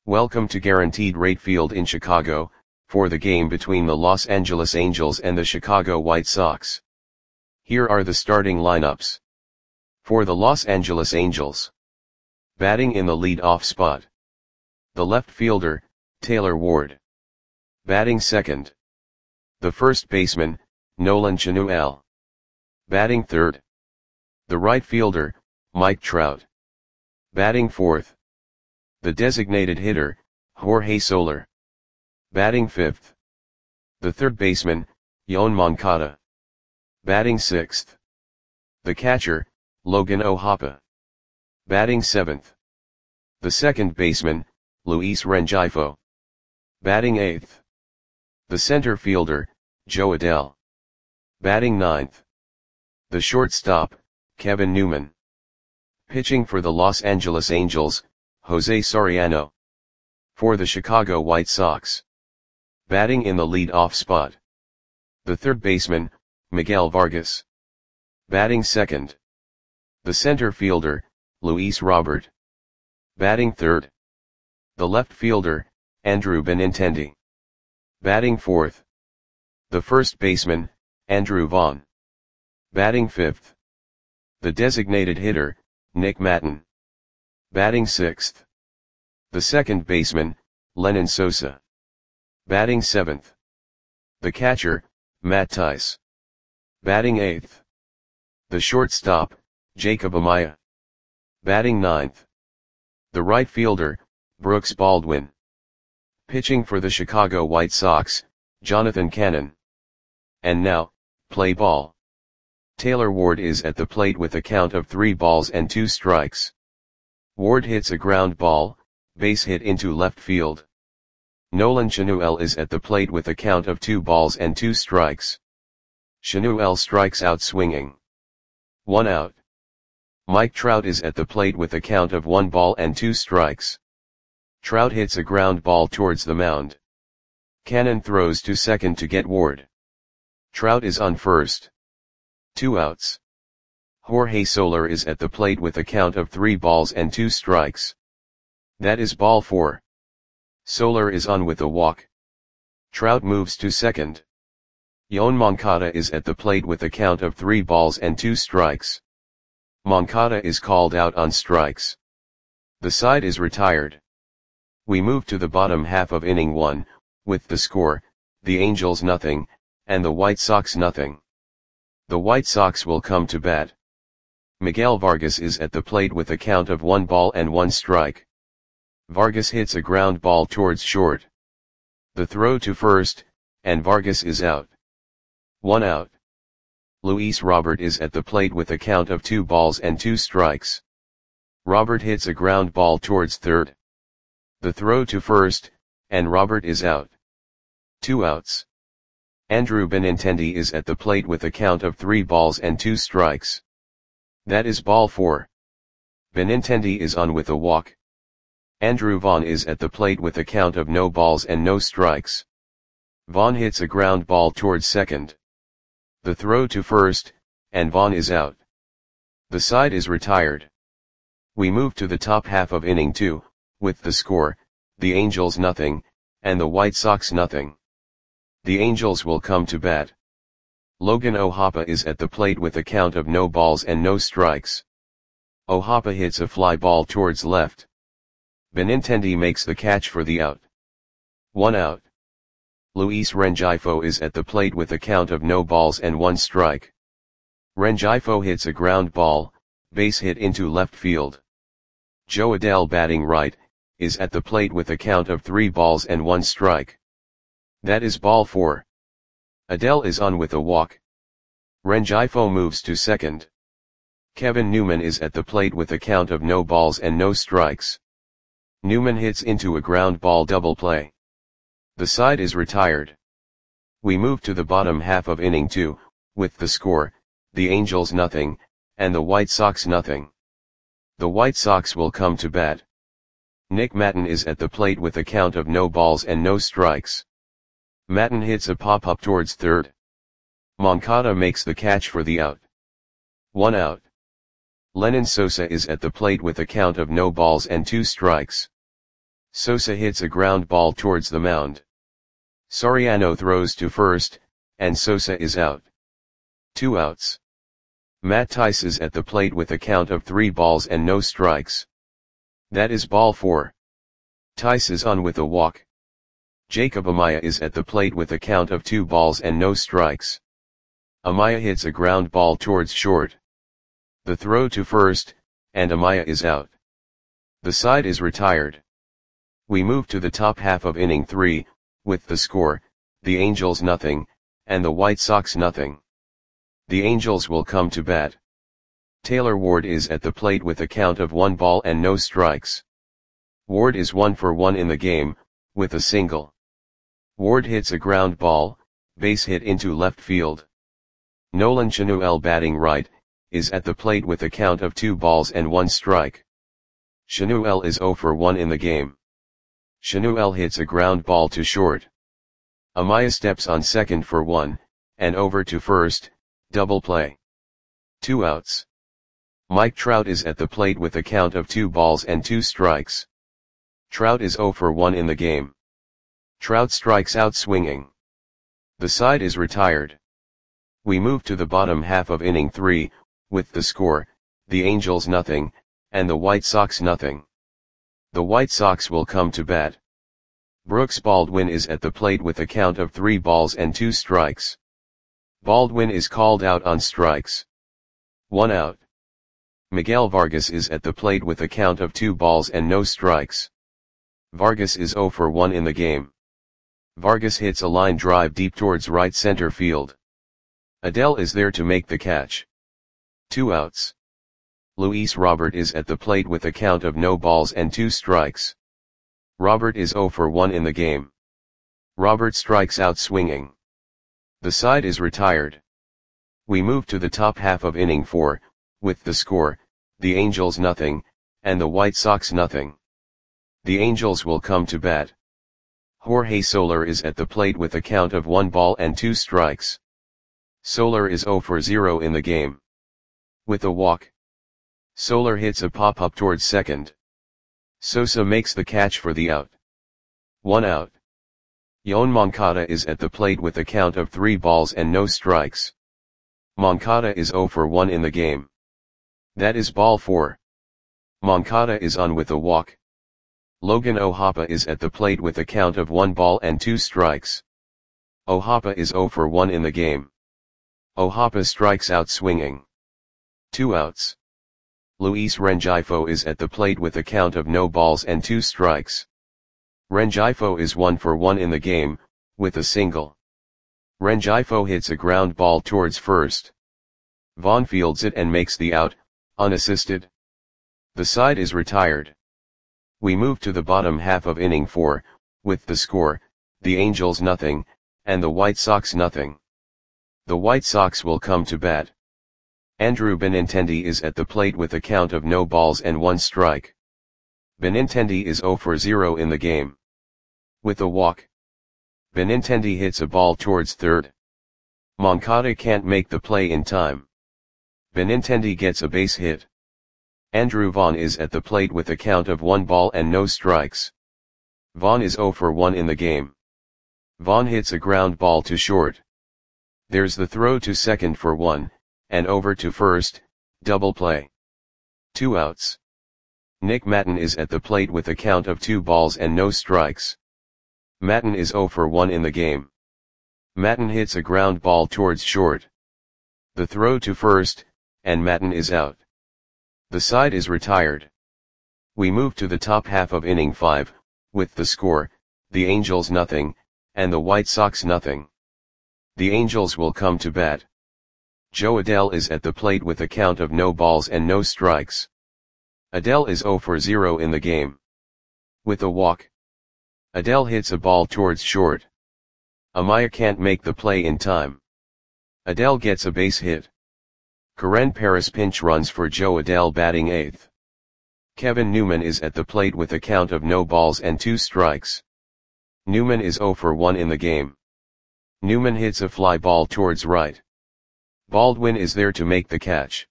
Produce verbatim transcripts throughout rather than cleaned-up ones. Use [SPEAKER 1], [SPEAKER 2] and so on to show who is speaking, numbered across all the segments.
[SPEAKER 1] Welcome to Guaranteed Rate Field in Chicago, for the game between the Los Angeles Angels and the Chicago White Sox. Here are the starting lineups. For the Los Angeles Angels. Batting in the lead-off spot. The left fielder, Taylor Ward. Batting second. The first baseman, Nolan Arenado. Batting third. The right fielder, Mike Trout. Batting fourth. The designated hitter, Jorge Soler. Batting fifth. The third baseman, Yoan Moncada. Batting sixth. The catcher, Logan O'Hoppe. Batting seventh. The second baseman, Luis Rengifo. Batting eighth. The center fielder, Jo Adell. Batting ninth. The shortstop, Kevin Newman. Pitching for the Los Angeles Angels, Jose Soriano. For the Chicago White Sox. Batting in the lead-off spot. The third baseman, Miguel Vargas. Batting second. The center fielder, Luis Robert. Batting third. The left fielder, Andrew Benintendi. Batting fourth. The first baseman, Andrew Vaughn. Batting fifth. The designated hitter, Nick Maton. Batting sixth. The second baseman, Lenyn Sosa. Batting seventh. The catcher, Matt Thaiss. Batting eighth. The shortstop, Jacob Amaya. Batting ninth. The right fielder, Brooks Baldwin. Pitching for the Chicago White Sox, Jonathan Cannon. And now, play ball. Taylor Ward is at the plate with a count of three balls and two strikes. Ward hits a ground ball, base hit into left field. Nolan Arenado is at the plate with a count of two balls and two strikes. Arenado strikes out swinging. One out. Mike Trout is at the plate with a count of one ball and two strikes. Trout hits a ground ball towards the mound. Cannon throws to second to get Ward. Trout is on first. Two outs. Jorge Soler is at the plate with a count of three balls and two strikes. That is ball four. Soler is on with a walk. Trout moves to second. Yoan Moncada is at the plate with a count of three balls and two strikes. Moncada is called out on strikes. The side is retired. We move to the bottom half of inning one, with the score, the Angels nothing, and the White Sox nothing. The White Sox will come to bat. Miguel Vargas is at the plate with a count of one ball and one strike. Vargas hits a ground ball towards short. The throw to first, and Vargas is out. One out. Luis Robert is at the plate with a count of two balls and two strikes. Robert hits a ground ball towards third. The throw to first, and Robert is out. Two outs. Andrew Benintendi is at the plate with a count of three balls and two strikes. That is ball four. Benintendi is on with a walk. Andrew Vaughn is at the plate with a count of no balls and no strikes. Vaughn hits a ground ball towards second. The throw to first, and Vaughn is out. The side is retired. We move to the top half of inning two, with the score, the Angels nothing, and the White Sox nothing. The Angels will come to bat. Logan O'Hoppe is at the plate with a count of no balls and no strikes. O'Hoppe hits a fly ball towards left. Benintendi makes the catch for the out. One out. Luis Rengifo is at the plate with a count of no balls and one strike. Rengifo hits a ground ball, base hit into left field. Jo Adell, batting right, is at the plate with a count of three balls and one strike. That is ball four. Adell is on with a walk. Rengifo moves to second. Kevin Newman is at the plate with a count of no balls and no strikes. Newman hits into a ground ball double play. The side is retired. We move to the bottom half of inning two, with the score, the Angels nothing, and the White Sox nothing. The White Sox will come to bat. Nick Maton is at the plate with a count of no balls and no strikes. Maton hits a pop-up towards third. Moncada makes the catch for the out. One out. Lenyn Sosa is at the plate with a count of no balls and two strikes. Sosa hits a ground ball towards the mound. Soriano throws to first, and Sosa is out. Two outs. Matt Thaiss is at the plate with a count of three balls and no strikes. That is ball four. Thaiss is on with a walk. Jacob Amaya is at the plate with a count of two balls and no strikes. Amaya hits a ground ball towards short. The throw to first, and Amaya is out. The side is retired. We move to the top half of inning three, with the score, the Angels nothing, and the White Sox nothing. The Angels will come to bat. Taylor Ward is at the plate with a count of one ball and no strikes. Ward is one for one in the game, with a single. Ward hits a ground ball, base hit into left field. Nolan Chanuel, batting right, is at the plate with a count of two balls and one strike. Chanuel is zero for one in the game. Chanuel hits a ground ball to short. Amaya steps on second for one, and over to first, double play. Two outs. Mike Trout is at the plate with a count of two balls and two strikes. Trout is zero for one in the game. Trout strikes out swinging. The side is retired. We move to the bottom half of inning three, with the score, the Angels nothing, and the White Sox nothing. The White Sox will come to bat. Brooks Baldwin is at the plate with a count of three balls and two strikes. Baldwin is called out on strikes. One out. Miguel Vargas is at the plate with a count of two balls and no strikes. Vargas is zero for one in the game. Vargas hits a line drive deep towards right center field. Adele is there to make the catch. Two outs. Luis Robert is at the plate with a count of no balls and two strikes. Robert is zero for one in the game. Robert strikes out swinging. The side is retired. We move to the top half of inning four, with the score, the Angels nothing, and the White Sox nothing. The Angels will come to bat. Jorge Soler is at the plate with a count of one ball and two strikes. Soler is zero for zero in the game. With a walk. Soler hits a pop-up towards second. Sosa makes the catch for the out. One out. Yoan Moncada is at the plate with a count of three balls and no strikes. Moncada is zero for one in the game. That is ball four. Moncada is on with a walk. Logan O'Hoppe is at the plate with a count of one ball and two strikes. O'Hoppe is zero for one in the game. O'Hoppe strikes out swinging. Two outs. Luis Rengifo is at the plate with a count of no balls and two strikes. Rengifo is one for one in the game, with a single. Rengifo hits a ground ball towards first. Vaughn fields it and makes the out, unassisted. The side is retired. We move to the bottom half of inning four, with the score, the Angels nothing, and the White Sox nothing. The White Sox will come to bat. Andrew Benintendi is at the plate with a count of no balls and one strike. Benintendi is zero for zero in the game. With a walk. Benintendi hits a ball towards third. Moncada can't make the play in time. Benintendi gets a base hit. Andrew Vaughn is at the plate with a count of one ball and no strikes. Vaughn is zero for one in the game. Vaughn hits a ground ball to short. There's the throw to second for one, and over to first, double play. Two outs. Nick Maton is at the plate with a count of two balls and no strikes. Maton is zero for one in the game. Maton hits a ground ball towards short. The throw to first, and Maton is out. The side is retired. We move to the top half of inning five, with the score, the Angels nothing, and the White Sox nothing. The Angels will come to bat. Joe Adele is at the plate with a count of no balls and no strikes. Adele is zero for zero in the game. With a walk. Adele hits a ball towards short. Amaya can't make the play in time. Adele gets a base hit. Karen Paris pinch runs for Joe Adele, batting eighth. Kevin Newman is at the plate with a count of no balls and two strikes. Newman is zero for one in the game. Newman hits a fly ball towards right. Baldwin is there to make the catch.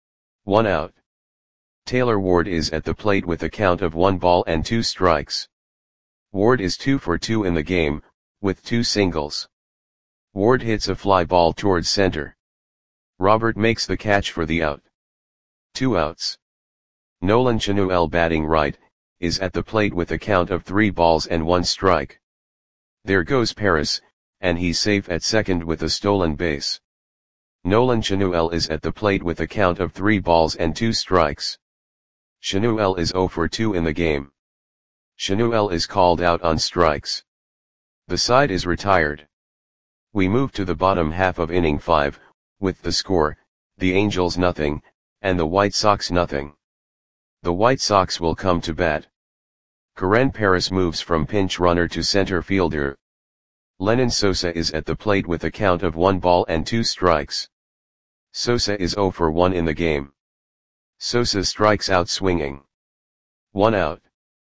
[SPEAKER 1] One out. Taylor Ward is at the plate with a count of one ball and two strikes. Ward is two for two in the game, with two singles. Ward hits a fly ball towards center. Robert makes the catch for the out. Two outs. Nolan Chanuel, batting right, is at the plate with a count of three balls and one strike. There goes Paris, and he's safe at second with a stolen base. Nolan Chanuel is at the plate with a count of three balls and two strikes. Chanuel is zero for two in the game. Chanuel is called out on strikes. The side is retired. We move to the bottom half of inning five, with the score, the Angels nothing, and the White Sox nothing. The White Sox will come to bat. Karen Paris moves from pinch runner to center fielder. Lenyn Sosa is at the plate with a count of one ball and two strikes. Sosa is zero for one in the game. Sosa strikes out swinging. One out.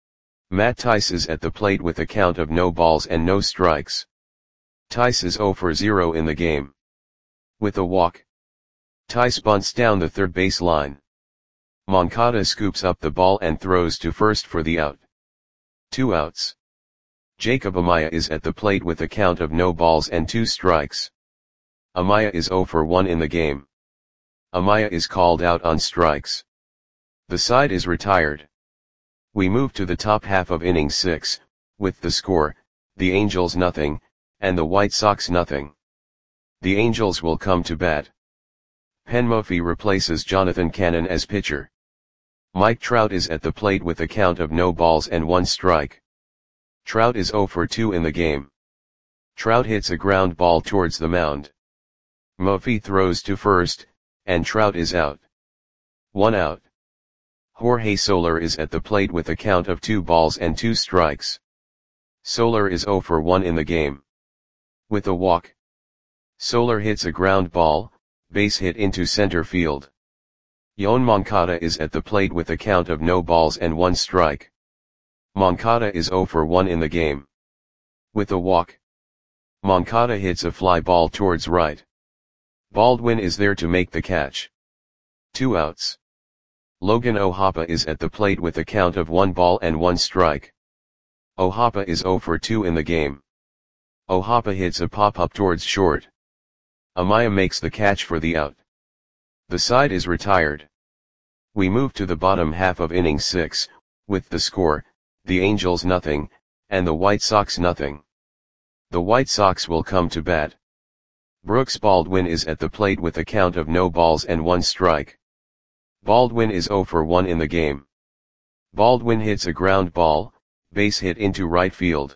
[SPEAKER 1] Matt Thaiss is at the plate with a count of no balls and no strikes. Thaiss is zero for zero in the game. With a walk, Thaiss bunts down the third base line. Moncada scoops up the ball and throws to first for the out. Two outs. Jacob Amaya is at the plate with a count of no balls and two strikes. Amaya is zero for one in the game. Amaya is called out on strikes. The side is retired. We move to the top half of inning six, with the score, the Angels nothing, and the White Sox nothing. The Angels will come to bat. Penn Murphy replaces Jonathan Cannon as pitcher. Mike Trout is at the plate with a count of no balls and one strike. Trout is zero for two in the game. Trout hits a ground ball towards the mound. Murphy throws to first, and Trout is out. One out. Jorge Soler is at the plate with a count of two balls and two strikes. Soler is zero for one in the game. With a walk, Soler hits a ground ball, base hit into center field. Yoan Moncada is at the plate with a count of no balls and one strike. Moncada is zero for one in the game. With a walk, Moncada hits a fly ball towards right. Baldwin is there to make the catch. Two outs. Logan O'Hoppe is at the plate with a count of one ball and one strike. O'Hoppe is zero for two in the game. O'Hoppe hits a pop-up towards short. Amaya makes the catch for the out. The side is retired. We move to the bottom half of inning six, with the score, the Angels nothing, and the White Sox nothing. The White Sox will come to bat. Brooks Baldwin is at the plate with a count of no balls and one strike. Baldwin is zero for one in the game. Baldwin hits a ground ball, base hit into right field.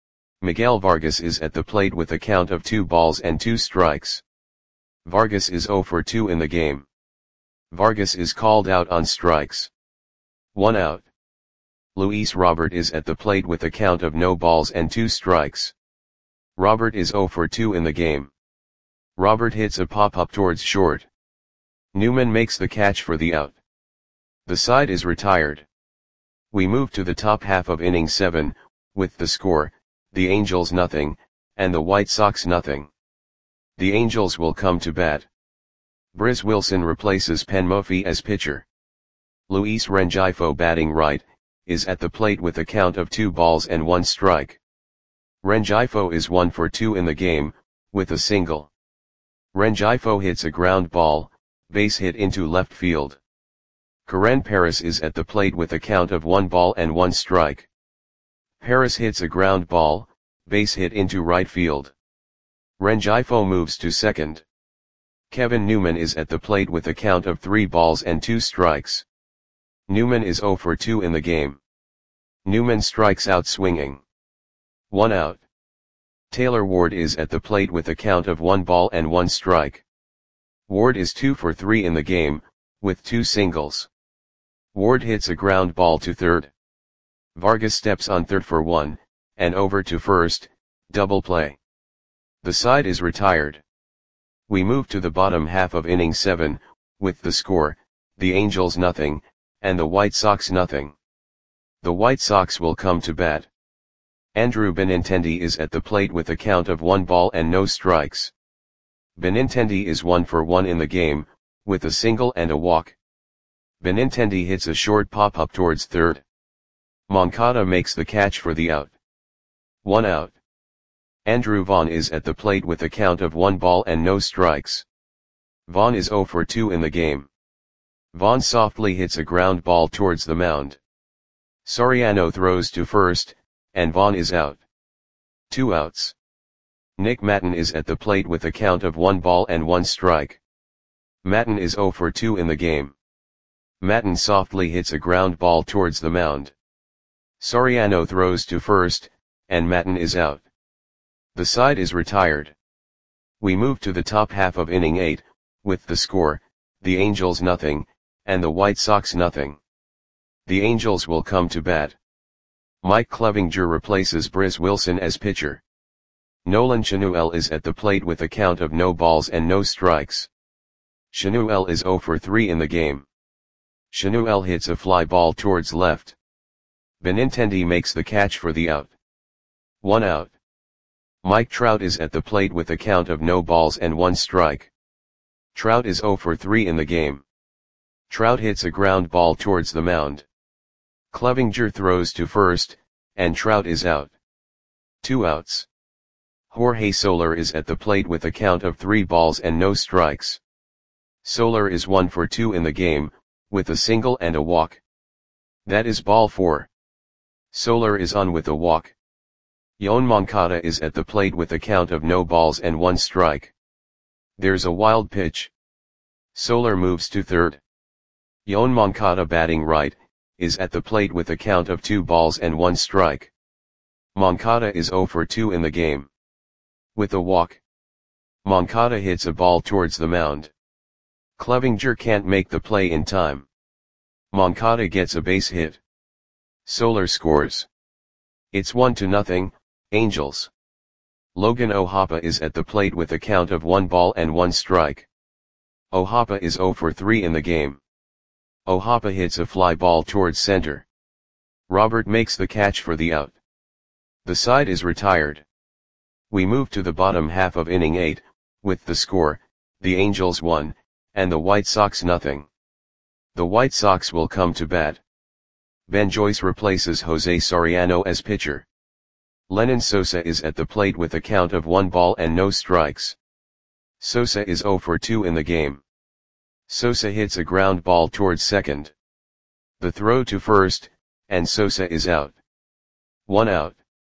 [SPEAKER 1] Miguel Vargas is at the plate with a count of two balls and two strikes. Vargas is zero for two in the game. Vargas is called out on strikes. One out. Luis Robert is at the plate with a count of no balls and two strikes. Robert is zero for two in the game. Robert hits a pop-up towards short. Newman makes the catch for the out. The side is retired. We move to the top half of inning seven, with the score, the Angels nothing, and the White Sox nothing. The Angels will come to bat. Briz Wilson replaces Penn Murphy as pitcher. Luis Rengifo, batting right, is at the plate with a count of two balls and one strike. Rengifo is one for two in the game, with a single. Rengifo hits a ground ball, base hit into left field. Karen Paris is at the plate with a count of one ball and one strike. Paris hits a ground ball, base hit into right field. Rengifo moves to second. Kevin Newman is at the plate with a count of three balls and two strikes. Newman is zero for two in the game. Newman strikes out swinging. One out. Taylor Ward is at the plate with a count of one ball and one strike. Ward is two for three in the game, with two singles. Ward hits a ground ball to third. Vargas steps on third for one, and over to first, double play. The side is retired. We move to the bottom half of inning seven, with the score, the Angels nothing, and the White Sox nothing. The White Sox will come to bat. Andrew Benintendi is at the plate with a count of one ball and no strikes. Benintendi is one for one in the game, with a single and a walk. Benintendi hits a short pop-up towards third. Moncada makes the catch for the out. One out. Andrew Vaughn is at the plate with a count of one ball and no strikes. Vaughn is zero for two in the game. Vaughn softly hits a ground ball towards the mound. Soriano throws to first, and Vaughn is out. Two outs. Nick Maton is at the plate with a count of one ball and one strike. Maton is zero for two in the game. Maton softly hits a ground ball towards the mound. Soriano throws to first, and Maton is out. The side is retired. We move to the top half of inning eight, with the score, the Angels nothing, and the White Sox nothing. The Angels will come to bat. Mike Clevinger replaces Briz Wilson as pitcher. Nolan Chanuel is at the plate with a count of no balls and no strikes. Chanuel is zero for three in the game. Chanuel hits a fly ball towards left. Benintendi makes the catch for the out. One out. Mike Trout is at the plate with a count of no balls and one strike. Trout is zero for three in the game. Trout hits a ground ball towards the mound. Clevinger throws to first, and Trout is out. Two outs. Jorge Soler is at the plate with a count of three balls and no strikes. Soler is one for two in the game, with a single and a walk. That is ball four. Soler is on with a walk. Yoan Moncada is at the plate with a count of no balls and one strike. There's a wild pitch. Soler moves to third. Yoan Moncada, batting right, is at the plate with a count of two balls and one strike. Moncada is zero for two in the game. With a walk. Moncada hits a ball towards the mound. Clevinger can't make the play in time. Moncada gets a base hit. Soler scores. It's one to nothing, Angels. Logan O'Hoppe is at the plate with a count of one ball and one strike. O'Hoppe is zero for three in the game. O'Hoppe hits a fly ball towards center. Robert makes the catch for the out. The side is retired. We move to the bottom half of inning eight, with the score, the Angels one, and the White Sox nothing. The White Sox will come to bat. Ben Joyce replaces Jose Soriano as pitcher. Lenyn Sosa is at the plate with a count of one ball and no strikes. Sosa is zero for two in the game. Sosa hits a ground ball towards second. The throw to first, and Sosa is out. One out.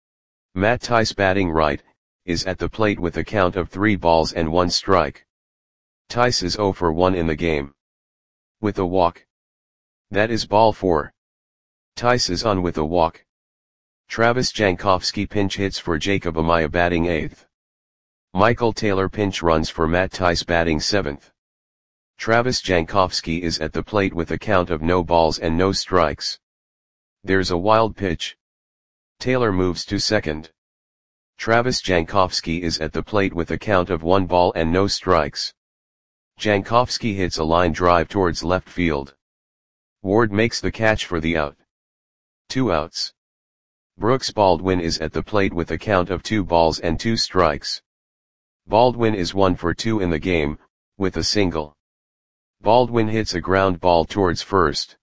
[SPEAKER 1] Matt Thaiss, batting right, is at the plate with a count of three balls and one strike. Thaiss is zero for one in the game. With a walk. That is ball four. Thaiss is on with a walk. Travis Jankowski pinch hits for Jacob Amaya, batting eighth. Michael Taylor pinch runs for Matt Thaiss, batting seventh. Travis Jankowski is at the plate with a count of no balls and no strikes. There's a wild pitch. Taylor moves to second. Travis Jankowski is at the plate with a count of one ball and no strikes. Jankowski hits a line drive towards left field. Ward makes the catch for the out. Two outs. Brooks Baldwin is at the plate with a count of two balls and two strikes. Baldwin is one for two in the game, with a single. Baldwin hits a ground ball towards first.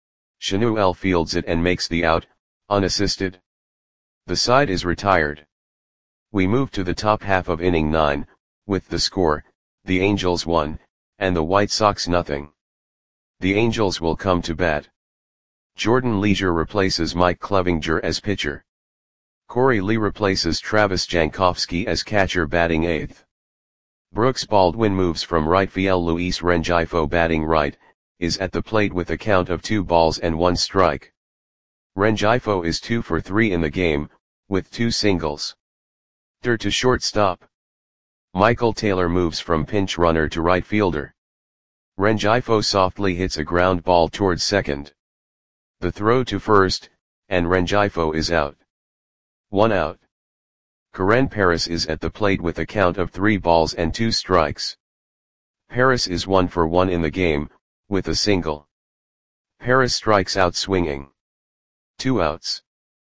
[SPEAKER 1] Chanuel fields it and makes the out, unassisted. The side is retired. We move to the top half of inning nine, with the score, the Angels one, and the White Sox nothing. The Angels will come to bat. Jordan Leisure replaces Mike Clevinger as pitcher. Corey Lee replaces Travis Jankowski as catcher, batting eighth. Brooks Baldwin moves from right field. Luis Rengifo, batting right, is at the plate with a count of two balls and one strike. Rengifo is two for three in the game, with two singles. Der to shortstop. Michael Taylor moves from pinch runner to right fielder. Rengifo softly hits a ground ball towards second. The throw to first, and Rengifo is out. One out. Karen Paris is at the plate with a count of three balls and two strikes. Paris is one for one in the game, with a single. Paris strikes out swinging. Two outs.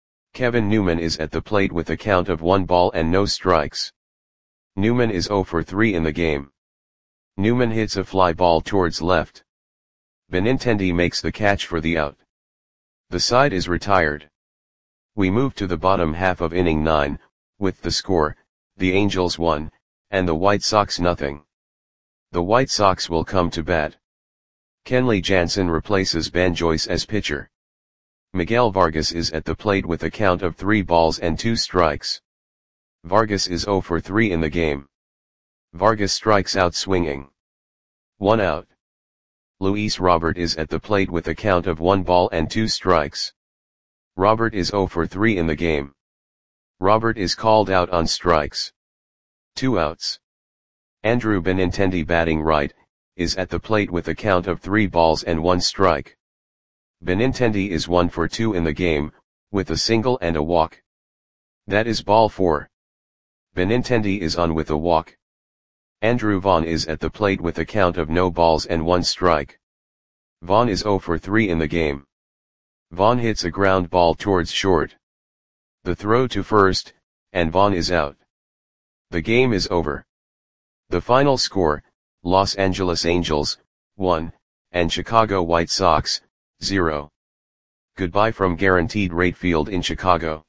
[SPEAKER 1] Kevin Newman is at the plate with a count of one ball and no strikes. Newman is zero for three in the game. Newman hits a fly ball towards left. Benintendi makes the catch for the out. The side is retired. We move to the bottom half of inning nine, with the score, the Angels one, and the White Sox nothing. The White Sox will come to bat. Kenley Jansen replaces Ben Joyce as pitcher. Miguel Vargas is at the plate with a count of three balls and two strikes. Vargas is zero for three in the game. Vargas strikes out swinging. One out. Luis Robert is at the plate with a count of one ball and two strikes. Robert is zero for three in the game. Robert is called out on strikes. Two outs. Andrew Benintendi, batting right, is at the plate with a count of three balls and one strike. Benintendi is one for two in the game, with a single and a walk. That is ball four. Benintendi is on with a walk. Andrew Vaughn is at the plate with a count of no balls and one strike. Vaughn is zero for three in the game. Vaughn hits a ground ball towards short. The throw to first, and Vaughn is out. The game is over. The final score, Los Angeles Angels, one, and Chicago White Sox, zero. Goodbye from Guaranteed Rate Field in Chicago.